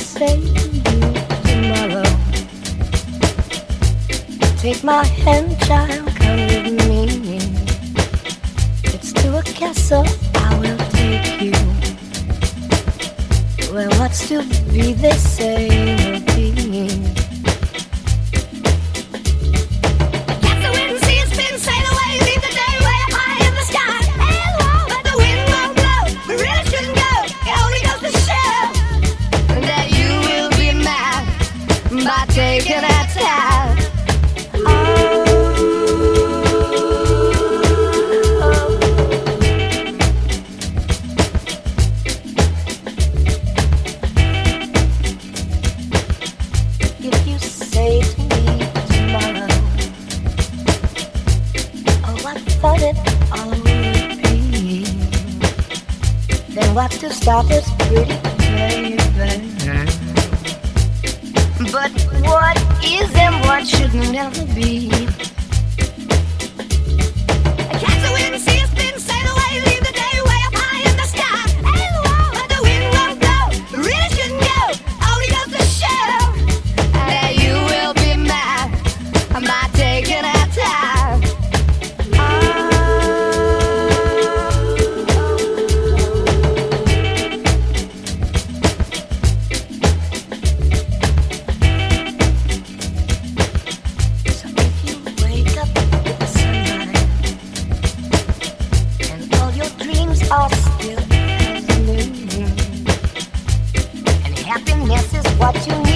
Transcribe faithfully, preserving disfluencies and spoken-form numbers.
say to you tomorrow, take my hand, child, come with me. It's to a castle I will take you, where what's to be they say will be. By taking that time, oh, oh. If you say to me tomorrow, oh, I thought it all would be, then what's to stop us, pretty baby? But what is and what should never be? I catch the wind, see a spin, sail away, leave the day way up high in the sky. And whoa, let the wind won't blow, really shouldn't go, only goes to show that you will be mad by taking our time. Are still as new, and happiness is what you need.